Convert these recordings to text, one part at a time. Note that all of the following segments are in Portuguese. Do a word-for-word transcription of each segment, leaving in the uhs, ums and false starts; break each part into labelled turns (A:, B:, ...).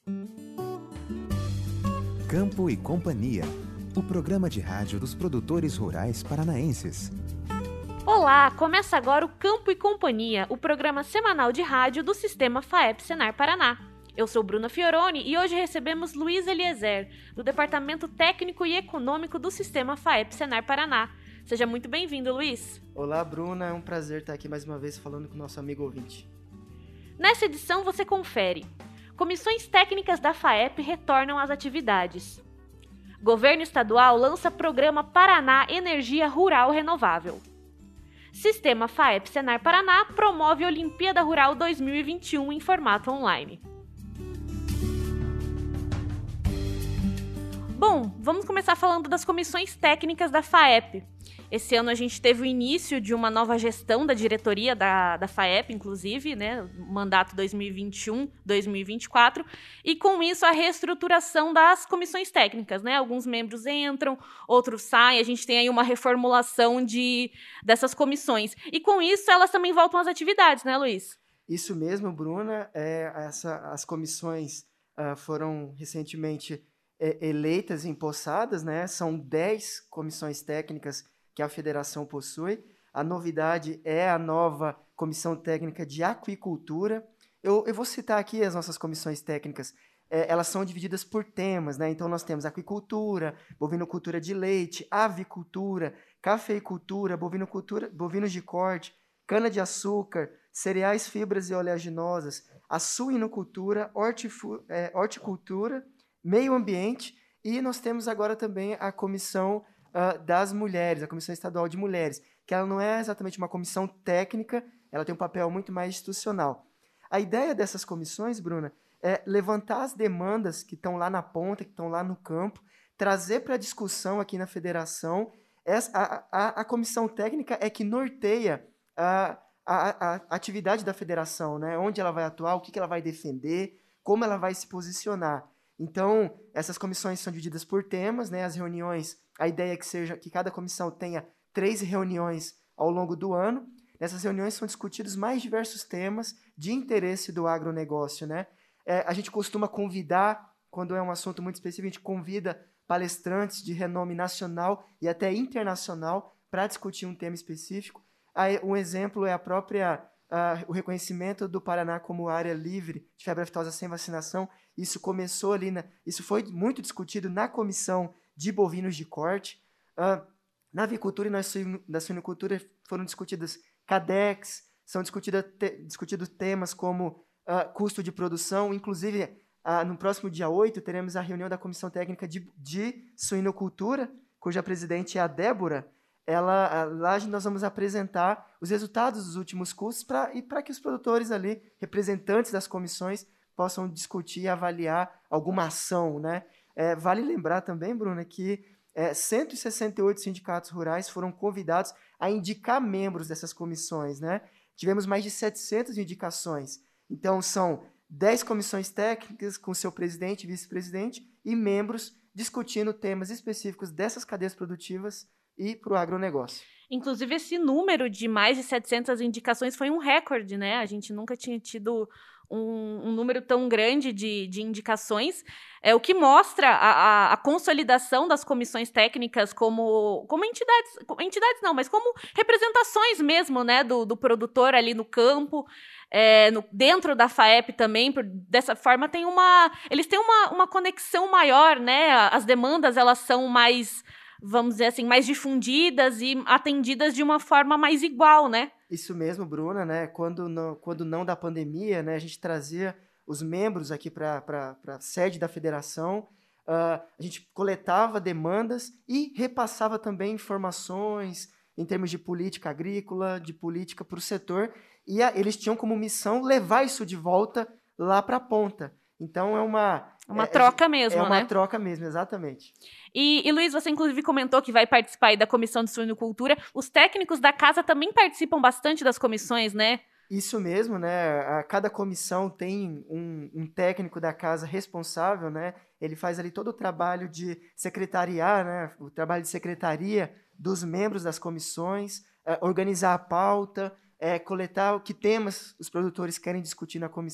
A: Campo e Companhia, o programa de rádio dos produtores rurais paranaenses.
B: Olá, começa agora o Campo e Companhia, o programa semanal de rádio do Sistema FAEP Senar Paraná. Eu sou Bruna Fioroni e hoje recebemos Luiz Eliezer, do Departamento Técnico e Econômico do Sistema FAEP Senar Paraná. Seja muito bem-vindo, Luiz.
C: Olá, Bruna, é um prazer estar aqui mais uma vez falando com o nosso amigo ouvinte.
B: Nessa edição você confere: comissões técnicas da FAEP retornam às atividades. Governo estadual lança programa Paraná Energia Rural Renovável. Sistema FAEP Senar Paraná promove Olimpíada Rural dois mil e vinte e um em formato online. Bom, vamos começar falando das comissões técnicas da FAEP. Esse ano a gente teve o início de uma nova gestão da diretoria da, da FAEP, inclusive, né, mandato dois mil e vinte e um, dois mil e vinte e quatro, e com isso a reestruturação das comissões técnicas, né? Alguns membros entram, outros saem, a gente tem aí uma reformulação de, dessas comissões. E com isso elas também voltam às atividades, né, Luiz?
C: Isso mesmo, Bruna. É, essa, as comissões uh, foram recentemente é, eleitas e empossadas, né? São dez comissões técnicas que a federação possui. A novidade é a nova Comissão Técnica de Aquicultura. Eu, eu vou citar aqui as nossas comissões técnicas. É, elas são divididas por temas, né? Então, nós temos aquicultura, bovinocultura de leite, avicultura, cafeicultura, bovinocultura, bovinos de corte, cana-de-açúcar, cereais, fibras e oleaginosas, a suinocultura, hortifu- é, horticultura, meio ambiente, e nós temos agora também a comissão Uh, das mulheres, a Comissão Estadual de Mulheres, que ela não é exatamente uma comissão técnica, ela tem um papel muito mais institucional. A ideia dessas comissões, Bruna, é levantar as demandas que estão lá na ponta, que estão lá no campo, trazer para a discussão aqui na federação. Essa, a, a, a comissão técnica é que norteia a, a, a atividade da federação, né? Onde ela vai atuar, o que, que ela vai defender, como ela vai se posicionar. Então, essas comissões são divididas por temas, né? As reuniões, a ideia é que, seja, que cada comissão tenha três reuniões ao longo do ano. Nessas reuniões são discutidos mais diversos temas de interesse do agronegócio, né? É, a gente costuma convidar, quando é um assunto muito específico, a gente convida palestrantes de renome nacional e até internacional para discutir um tema específico. Aí, um exemplo é a própria, uh, o reconhecimento do Paraná como área livre de febre aftosa sem vacinação. Isso começou ali, na, isso foi muito discutido na comissão de bovinos de corte. Uh, na avicultura e na, suino, na suinocultura foram discutidas CADEX, são discutidas te, discutidos temas como uh, custo de produção. Inclusive, uh, no próximo dia oito, teremos a reunião da Comissão Técnica de, de Suinocultura, cuja presidente é a Débora. Ela, uh, lá nós vamos apresentar os resultados dos últimos custos pra, e para que os produtores ali, representantes das comissões, possam discutir e avaliar alguma ação, né? É, vale lembrar também, Bruna, que é, cento e sessenta e oito sindicatos rurais foram convidados a indicar membros dessas comissões, né? Tivemos mais de setecentas indicações. Então, são dez comissões técnicas com seu presidente e vice-presidente e membros discutindo temas específicos dessas cadeias produtivas e para o agronegócio.
B: Inclusive, esse número de mais de setecentas indicações foi um recorde, né? A gente nunca tinha tido um, um número tão grande de, de indicações, é o que mostra a, a, a consolidação das comissões técnicas como, como entidades, entidades não, mas como representações mesmo, né, do, do produtor ali no campo, é, no, dentro da FAEP também. Por, dessa forma, tem uma, eles têm uma, uma conexão maior, né? As demandas, elas são mais, vamos dizer assim, mais difundidas e atendidas de uma forma mais igual, né?
C: Isso mesmo, Bruna, né? Quando não, quando não da pandemia, né, a gente trazia os membros aqui para a sede da federação, uh, a gente coletava demandas e repassava também informações em termos de política agrícola, de política para o setor, e a, eles tinham como missão levar isso de volta lá para a ponta. Então, é uma...
B: Uma
C: é,
B: troca mesmo,
C: né? É uma
B: né?
C: troca mesmo, exatamente.
B: E, e, Luiz, você inclusive comentou que vai participar aí da Comissão de Suinocultura. Os técnicos da casa também participam bastante das comissões, né?
C: Isso mesmo, né? A, cada comissão tem um, um técnico da casa responsável, né? Ele faz ali todo o trabalho de secretariar, né? O trabalho de secretaria dos membros das comissões, é, organizar a pauta, é, coletar o que temas os produtores querem discutir na comissão.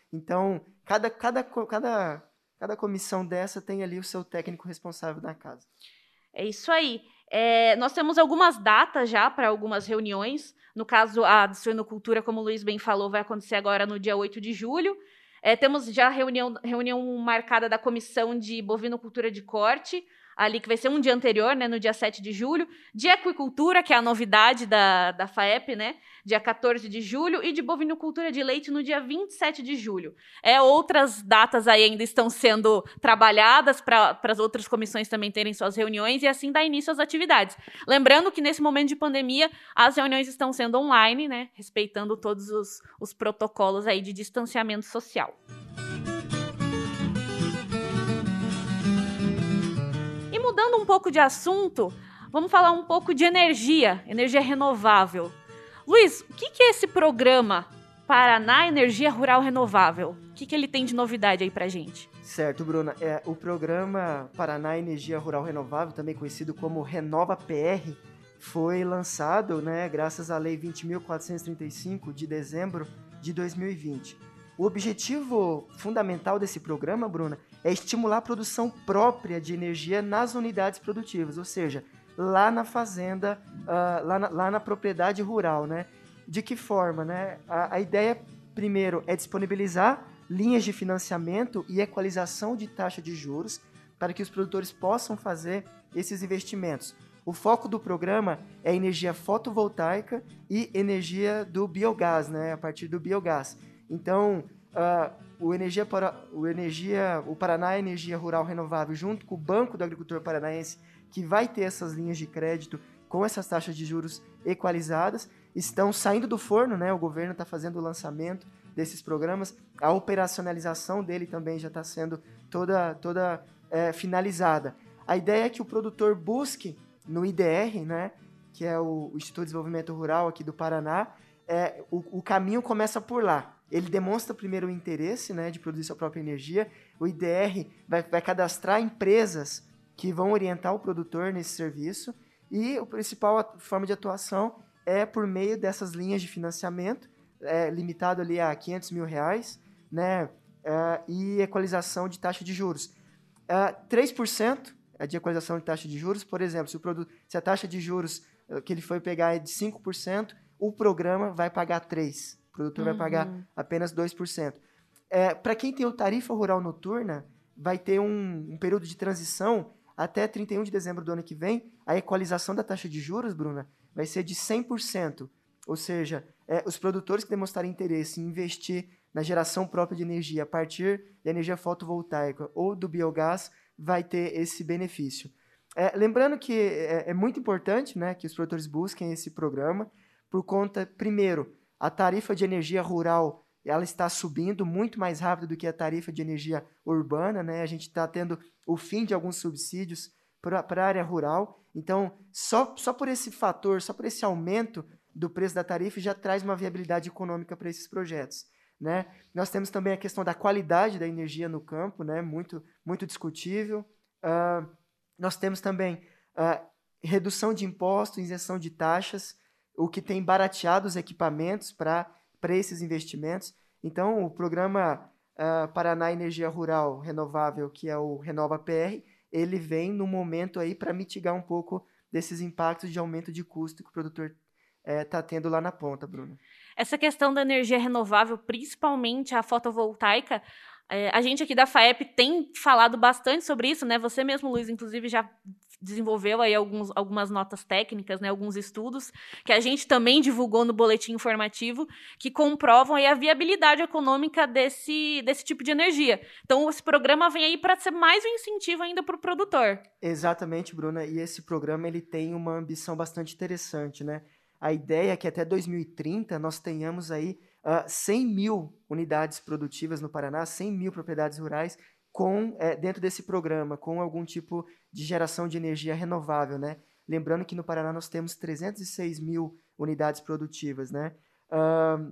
C: Então, cada, cada, cada, cada comissão dessa tem ali o seu técnico responsável na casa.
B: É isso aí. É, nós temos algumas datas já para algumas reuniões. No caso, a de suinocultura, como o Luiz bem falou, vai acontecer agora no dia oito de julho. É, temos já reunião, reunião marcada da comissão de bovinocultura de corte, ali que vai ser um dia anterior, né, no dia sete de julho, de equicultura, que é a novidade da, da FAEP, né, dia quatorze de julho, e de bovinocultura de leite no dia vinte e sete de julho. É, outras datas aí ainda estão sendo trabalhadas para as outras comissões também terem suas reuniões e assim dar início às atividades. Lembrando que nesse momento de pandemia, as reuniões estão sendo online, né, respeitando todos os, os protocolos aí de distanciamento social. Mudando um pouco de assunto, vamos falar um pouco de energia, energia renovável. Luiz, o que é esse programa Paraná Energia Rural Renovável? O que, que ele tem de novidade aí pra gente?
C: Certo, Bruna. É, o programa Paraná Energia Rural Renovável, também conhecido como Renova P R, foi lançado, né, graças à Lei vinte mil quatrocentos e trinta e cinco de dezembro de dois mil e vinte. O objetivo fundamental desse programa, Bruna, é estimular a produção própria de energia nas unidades produtivas, ou seja, lá na fazenda, uh, lá, na, lá na propriedade rural, né? De que forma, né? A, a ideia, primeiro, é disponibilizar linhas de financiamento e equalização de taxa de juros para que os produtores possam fazer esses investimentos. O foco do programa é energia fotovoltaica e energia do biogás, né? A partir do biogás. Então, uh, o, energia para, o, energia, o Paraná Energia Rural Renovável, junto com o Banco do Agricultor Paranaense, que vai ter essas linhas de crédito com essas taxas de juros equalizadas, estão saindo do forno, né? O governo está fazendo o lançamento desses programas, a operacionalização dele também já está sendo toda, toda é, finalizada. A ideia é que o produtor busque no I D R, né? Que é o Instituto de Desenvolvimento Rural aqui do Paraná, é, o, o caminho começa por lá. Ele demonstra primeiro o interesse, né, de produzir sua própria energia. O I D R vai, vai cadastrar empresas que vão orientar o produtor nesse serviço. E a principal forma de atuação é por meio dessas linhas de financiamento, é, limitado ali a quinhentos mil reais, né, é, e equalização de taxa de juros. É, três por cento é de equalização de taxa de juros. Por exemplo, se, o produto, se a taxa de juros que ele foi pegar é de cinco por cento, o programa vai pagar três por cento. O produtor uhum. vai pagar apenas dois por cento. É, para quem tem o Tarifa Rural Noturna, vai ter um, um período de transição até trinta e um de dezembro do ano que vem. A equalização da taxa de juros, Bruna, vai ser de cem por cento. Ou seja, é, os produtores que demonstrarem interesse em investir na geração própria de energia a partir da energia fotovoltaica ou do biogás, vai ter esse benefício. É, lembrando que é, é muito importante, né, que os produtores busquem esse programa, por conta, primeiro, a tarifa de energia rural ela está subindo muito mais rápido do que a tarifa de energia urbana, né? A gente está tendo o fim de alguns subsídios para a área rural. Então, só, só por esse fator, só por esse aumento do preço da tarifa, já traz uma viabilidade econômica para esses projetos, né? Nós temos também a questão da qualidade da energia no campo, né? Muito, muito discutível. Uh, nós temos também uh, redução de impostos, isenção de taxas, o que tem barateado os equipamentos para esses investimentos. Então, o programa uh, Paraná Energia Rural Renovável, que é o Renova P R, ele vem no momento aí para mitigar um pouco desses impactos de aumento de custo que o produtor está uh, tendo lá na ponta, Bruno.
B: Essa questão da energia renovável, principalmente a fotovoltaica, é, a gente aqui da FAEP tem falado bastante sobre isso, né? Você mesmo, Luiz, inclusive, já desenvolveu aí alguns, algumas notas técnicas, né? Alguns estudos que a gente também divulgou no boletim informativo que comprovam aí a viabilidade econômica desse, desse tipo de energia. Então, esse programa vem aí para ser mais um incentivo ainda para o produtor.
C: Exatamente, Bruna. E esse programa ele tem uma ambição bastante interessante, né? A ideia é que até dois mil e trinta nós tenhamos aí uh, cem mil unidades produtivas no Paraná, cem mil propriedades rurais com, é, dentro desse programa, com algum tipo de geração de energia renovável, né? Lembrando que no Paraná nós temos trezentos e seis mil unidades produtivas, né? Uh,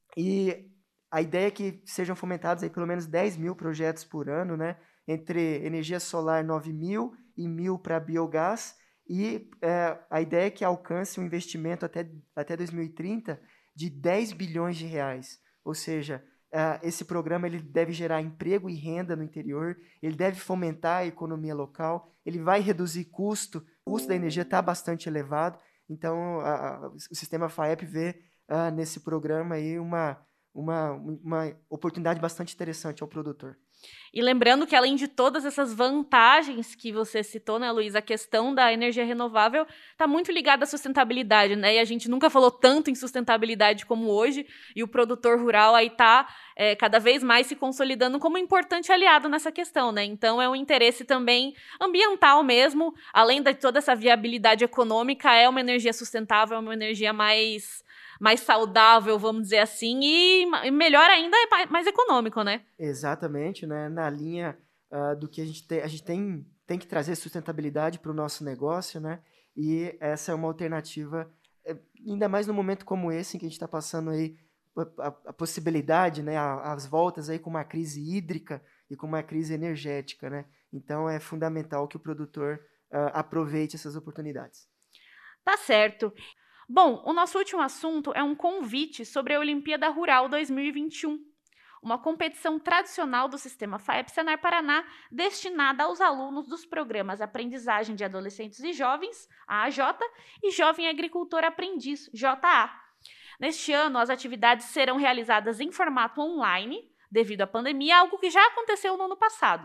C: e a ideia é que sejam fomentados aí pelo menos dez mil projetos por ano, né? Entre energia solar nove mil e mil para biogás. E é, a ideia é que alcance um investimento até, até dois mil e trinta de dez bilhões de reais. Ou seja, uh, esse programa ele deve gerar emprego e renda no interior, ele deve fomentar a economia local, ele vai reduzir custo, o custo da energia está bastante elevado, então a, a, o sistema FAEP vê uh, nesse programa aí uma, uma, uma oportunidade bastante interessante ao produtor.
B: E lembrando que, além de todas essas vantagens que você citou, né, Luiz, a questão da energia renovável está muito ligada à sustentabilidade, né? E a gente nunca falou tanto em sustentabilidade como hoje, e o produtor rural aí está é, cada vez mais se consolidando como um importante aliado nessa questão, né? Então, é um interesse também ambiental mesmo, além de toda essa viabilidade econômica, é uma energia sustentável, é uma energia mais... mais saudável, vamos dizer assim, e melhor ainda é mais econômico, né?
C: Exatamente, né? Na linha uh, do que a gente tem, a gente tem, tem que trazer sustentabilidade para o nosso negócio, né? E essa é uma alternativa, ainda mais num momento como esse, em que a gente está passando aí a, a possibilidade, né? As voltas aí com uma crise hídrica e com uma crise energética, né? Então é fundamental que o produtor uh, aproveite essas oportunidades.
B: Tá certo. Bom, o nosso último assunto é um convite sobre a Olimpíada Rural dois mil e vinte e um, uma competição tradicional do sistema FAEP Senar Paraná destinada aos alunos dos programas Aprendizagem de Adolescentes e Jovens, A A J, e Jovem Agricultor Aprendiz, J A. Neste ano, as atividades serão realizadas em formato online, devido à pandemia, algo que já aconteceu no ano passado.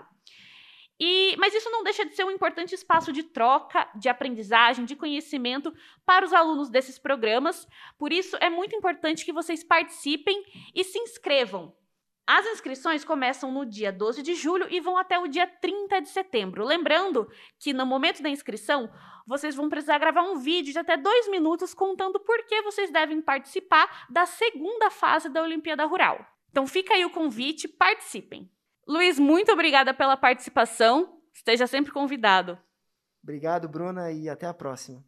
B: E, mas isso não deixa de ser um importante espaço de troca, de aprendizagem, de conhecimento para os alunos desses programas. Por isso, é muito importante que vocês participem e se inscrevam. As inscrições começam no dia doze de julho e vão até o dia trinta de setembro. Lembrando que, no momento da inscrição, vocês vão precisar gravar um vídeo de até dois minutos contando por que vocês devem participar da segunda fase da Olimpíada Rural. Então, fica aí o convite, participem. Luiz, muito obrigada pela participação. Esteja sempre convidado.
C: Obrigado, Bruna, e até a próxima.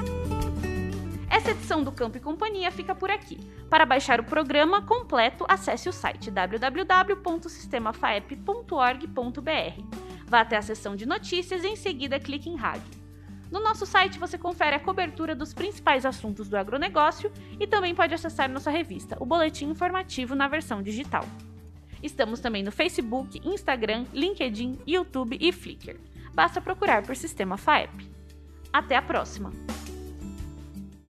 B: Essa edição do Campo e Companhia fica por aqui. Para baixar o programa completo, acesse o site w w w ponto sistema faep ponto org ponto b r. Vá até a seção de notícias e em seguida clique em rádio. No nosso site você confere a cobertura dos principais assuntos do agronegócio e também pode acessar nossa revista, o Boletim Informativo na versão digital. Estamos também no Facebook, Instagram, LinkedIn, YouTube e Flickr. Basta procurar por Sistema FAEP. Até a próxima!